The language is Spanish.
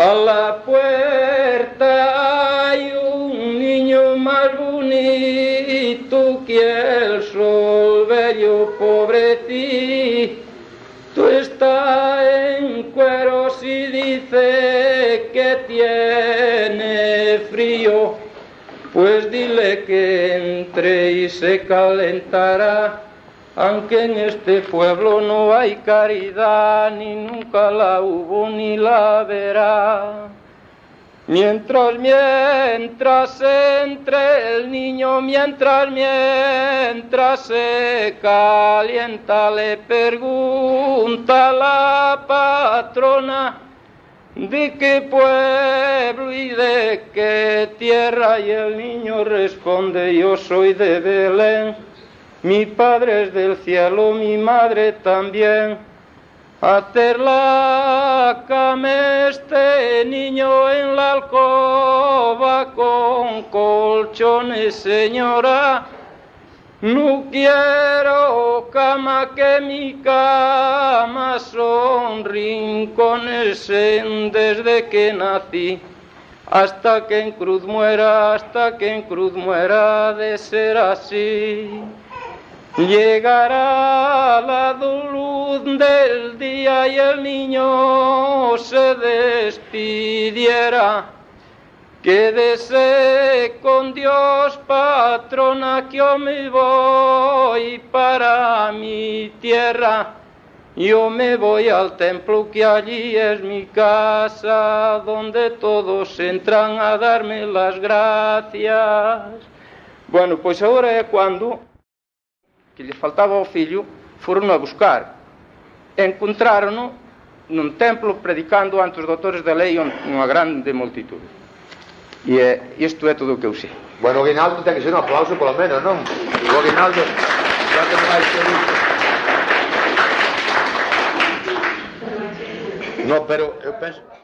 A la puerta hay un niño más bonito que el sol, bello pobrecito, está en cueros y dice que tiene frío. Pues dile que entre y se calentará, aunque en este pueblo no hay caridad, ni nunca la hubo ni la verá. Mientras entre el niño, mientras se calienta, le pregunta a la patrona de qué pueblo y de qué tierra, y el niño responde: yo soy de Belén, mi padre es del cielo, mi madre también. Hacer la cama este niño en la alcoba con colchones, señora. No quiero cama, que mi cama son rincones desde que nací. Hasta que en cruz muera, de ser así. Llegará la luz del día y el niño se despidiera. Quédese con Dios, patrona, que yo me voy para mi tierra. Yo me voy al templo, que allí es mi casa, donde todos entran a darme las gracias. Bueno, pois agora é cuando que lle faltaba ao fillo, foron a buscar. Encontrárono nun templo predicando ante os doutores da lei unha grande multitude. E isto é todo o que eu sei. Bueno, o Guinaldo ten que ser un aplauso polo menos, non? O Guinaldo xa que non hai que disto. No, pero eu penso...